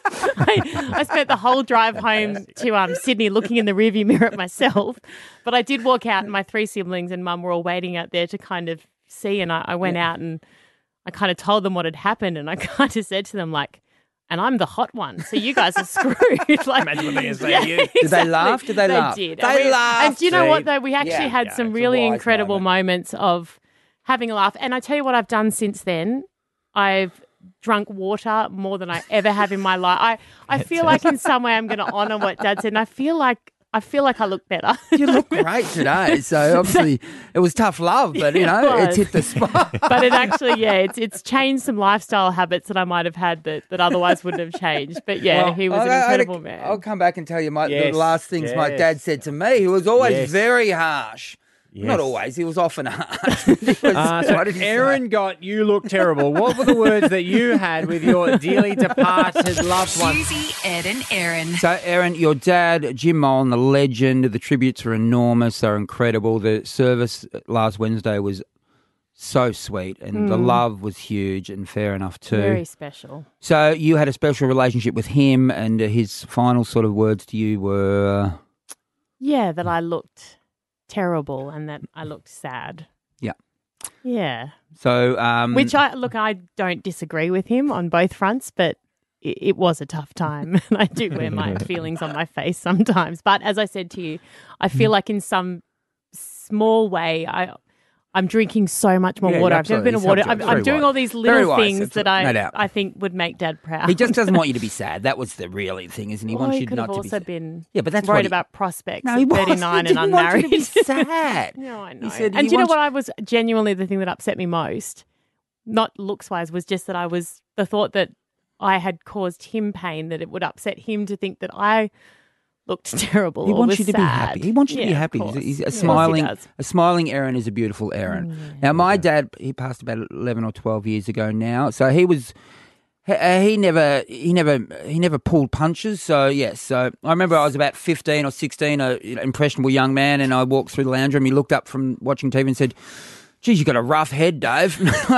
I spent the whole drive home to Sydney looking in the rearview mirror at myself. But I did walk out and my three siblings and Mum were all waiting out there to kind of see. And I went out and I kind of told them what had happened. And I kind of said to them, and I'm the hot one, so you guys are screwed. Imagine what they're going to say to you. Did they laugh? Did they laugh? They did. They laughed. And do you know what, though? We actually had some really incredible moments of having a laugh. And I tell you what I've done since then. I've drunk water more than I ever have in my life. I feel like in some way I'm going to honour what Dad said, and I feel like I look better. You look great today. So obviously it was tough love, but it's hit the spot. But it actually, it's changed some lifestyle habits that I might have had that otherwise wouldn't have changed. But he was an incredible man. I'll come back and tell you the last things my dad said to me. He was always very harsh. Yes. Not always. He was often harsh. So Erin got "You look terrible." What were the words that you had with your dearly departed loved one? Susie, Ed and Erin. So, Erin, your dad, Jim Molan, the legend, the tributes are enormous. They're incredible. The service last Wednesday was so sweet and the love was huge and fair enough too. Very special. So you had a special relationship with him and his final sort of words to you were... that I looked terrible and that I looked sad. Yeah. Yeah. So, which I don't disagree with him on both fronts, but it was a tough time and I do wear my feelings on my face sometimes. But as I said to you, I feel like in some small way I'm drinking so much more water. Absolutely. I've never been a water. I'm doing all these little things that I think would make Dad proud. He just doesn't want you to be sad. That was the really thing, isn't he? He wants you not to be sad. He could have also been but that's worried about prospects at 39 and unmarried. He didn't want you to be sad. No, I know. And do you know what I was genuinely the thing that upset me most, not looks-wise, was just that I was the thought that I had caused him pain, that it would upset him to think that I looked terrible. He wants you to be happy. He wants you to be happy. He's a smiling Erin is a beautiful Erin. Now, my dad, he passed about 11 or 12 years ago now. So he was, he never pulled punches. So yes, so I remember I was about 15 or 16, an impressionable young man, and I walked through the lounge room. He looked up from watching TV and said, Geez, you got a rough head, Dave.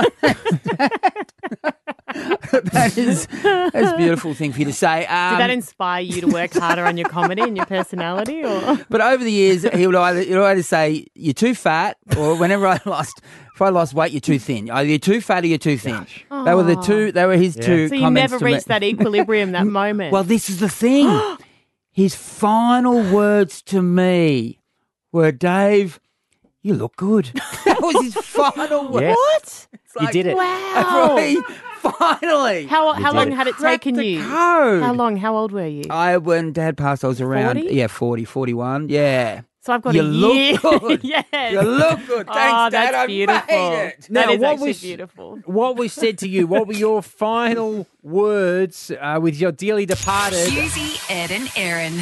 That's a beautiful thing for you to say. Did that inspire you to work harder on your comedy and your personality? Or But over the years, he would either say, you're too fat, or whenever if I lost weight, you're too thin. Either you're too fat or you're too thin. They were his two so you comments never to me. reached that equilibrium, that moment. Well, this is the thing. His final words to me were, Dave, you look good. That was his final word. Yes. What? You did it. Wow. Finally. How long had it taken you? Code. How long? How old were you? When Dad passed, I was around 40? 40, 41. Yeah. So I've got you a year. look good. Yes. You look good. Thanks, Dad. That's I beautiful. made it. That is what actually was beautiful. What was said to you? What were your final words with your dearly departed? Susie, Ed, and Aaron.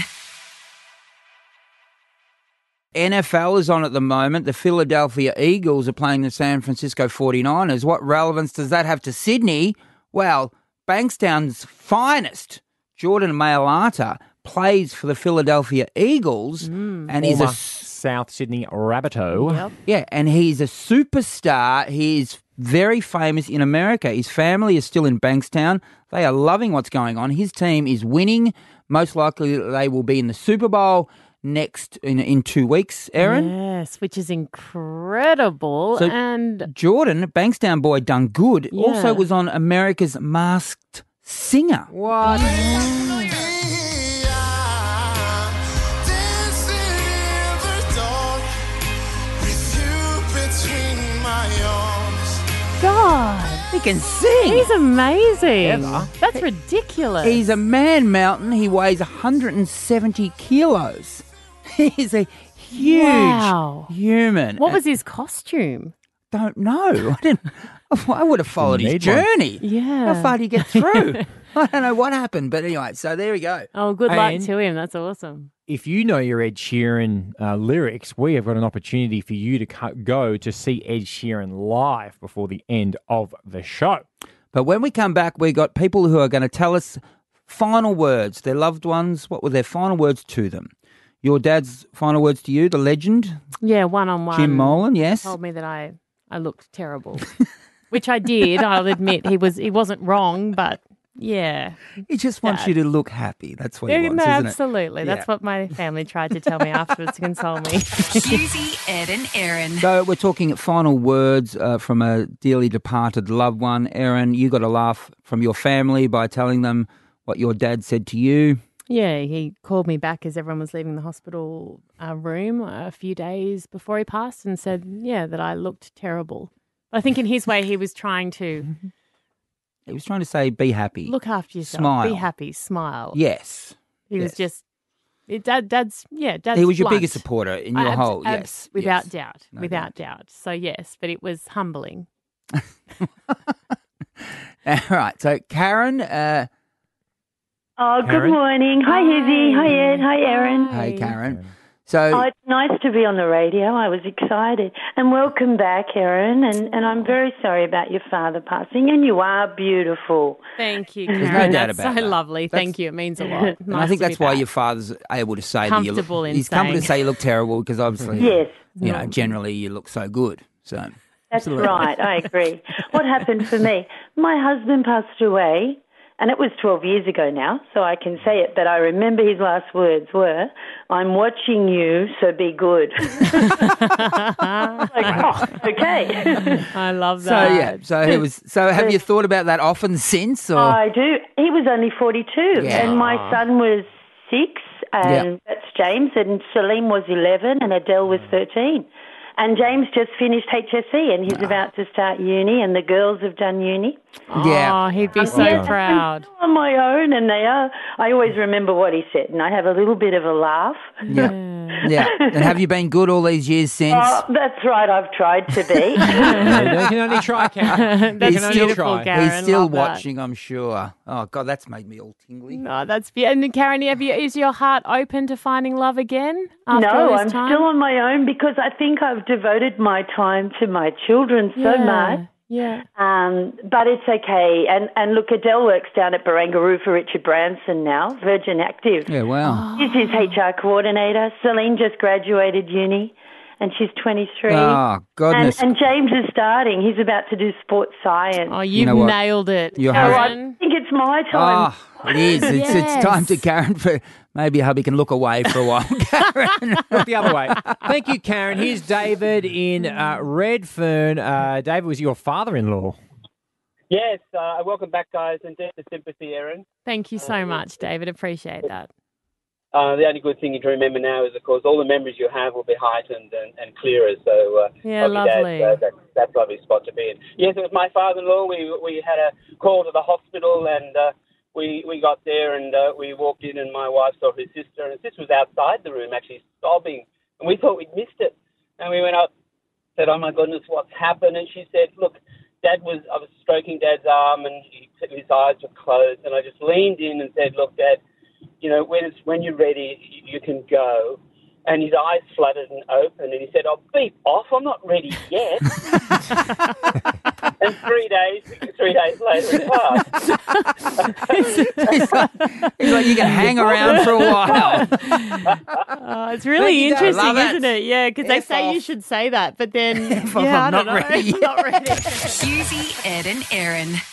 NFL is on at the moment. The Philadelphia Eagles are playing the San Francisco 49ers. What relevance does that have to Sydney? Well, Bankstown's finest, Jordan Mailata, plays for the Philadelphia Eagles, and he's Former South Sydney Rabbitoh. Yep. Yeah, and he's a superstar. He's very famous in America. His family is still in Bankstown. They are loving what's going on. His team is winning. Most likely they will be in the Super Bowl next in 2 weeks, Aaron. Yes, which is incredible. So and Jordan, Bankstown boy, done good. Yeah. Also was on America's Masked Singer. What? God, He can sing. he's amazing. Ever. That's ridiculous. He's a man mountain. He weighs 170 kilos. He's a huge Wow. human. What was his costume? Don't know. I would have followed his Need one. journey. Yeah. How far did he get through? I don't know what happened, but anyway, so there we go. Oh, good luck And- to him. That's awesome. If you know your Ed Sheeran lyrics, we have got an opportunity for you to go to see Ed Sheeran live before the end of the show. But when we come back, we got people who are going to tell us final words, their loved ones, what were their final words to them? Your dad's final words to you, the legend, Yeah, one-on-one. Jim Molan, yes. Told me that I looked terrible, which I did. I'll admit he wasn't wrong, but yeah. He just wants Dad. you to look happy. That's what he Yeah, wants, no, isn't absolutely. it? That's what my family tried to tell me afterwards to console me. Susie, Ed, and Aaron. So we're talking final words from a dearly departed loved one. Aaron, you got a laugh from your family by telling them what your dad said to you. Yeah, he called me back as everyone was leaving the hospital room a few days before he passed and said, yeah, that I looked terrible. I think in his way he was trying to He was trying to say, be happy. look after yourself, Smile. be happy, smile. Yes. He was Yes. just, dad's He was your blunt. biggest supporter in your whole, yes. Without yes. doubt, No without doubt. So yes, but it was humbling. All right. So Karen, Oh, good Karen? morning. Hi, Izzy. Hi, Ed. Hi, Aaron. hey Karen. So Oh, it's nice to be on the radio. I was excited. And welcome back, Aaron. And I'm very sorry about your father passing. And you are beautiful. Thank you, There's no Karen. doubt That's about so that. lovely. Thank you. It means a lot. and I think that's why your father's able to say that you look. Comfortable in He's comfortable to saying. say you look terrible because obviously, Yes. you know, generally you look so good. So That's right. I agree. What happened for me? My husband passed away, and it was 12 years ago now, so I can say it, but I remember his last words were, I'm watching you, so be good. Like, oh, okay. I love So that. yeah, so he was. So have you thought about that often since? Or I do. He was only 42, Yeah. and my son was 6, and that's James, and Salim was 11, and Adele was 13. And James just finished HSC, and he's about to start uni, and the girls have done uni. Oh, he'd be so Yes, proud. I'm on my own, and they are. I always remember what he said, and I have a little bit of a laugh. yeah. And have you been good all these years since? Oh, that's right. I've tried to be. You can only try, Karen. That's You can only beautiful, try. Karen. He's still Love that. watching, I'm sure. Oh God, that's made me all tingly. No, that's beautiful. And Karen, is your heart open to finding love again after all No, this I'm time? still on my own because I think I've devoted my time to my children so much. Yeah. But it's okay. And look, Adele works down at Barangaroo for Richard Branson now, Virgin Active. Yeah, wow. She's his HR coordinator. Celine just graduated uni. and she's 23. Oh, goodness. And James is starting. He's about to do sports science. Oh, you've know what? nailed it, You're Karen. I think it's my time. Oh, it is. It's time to Karen for maybe hubby can look away for a while. Karen. Look the other way. Thank you, Karen. Here's David in Redfern. David was your father-in-law. Yes, welcome back, guys, and deep to sympathy, Erin. Thank you so much, David. Appreciate that. The only good thing to remember now is, of course, all the memories you have will be heightened and clearer. So, yeah, lovely. That's a lovely spot to be in. Yes, it was my father-in-law. We had a call to the hospital, and we got there, and we walked in, and my wife saw his sister, and his sister was outside the room actually sobbing, and we thought we'd missed it. And we went up, said, "Oh my goodness, what's happened?" And she said, "Look, I was stroking Dad's arm, and his eyes were closed, and I just leaned in and said, 'Look, Dad, you know, when you're ready, you can go.' And his eyes fluttered and opened, and he said, 'Oh, beep off, I'm not ready yet.' And 3 days later, it passed. It's like you can hang around for a while. It's really interesting, isn't it? Yeah, because they say you should say that, but then, I'm I not don't know. ready. Not ready. Susie, Ed and Erin.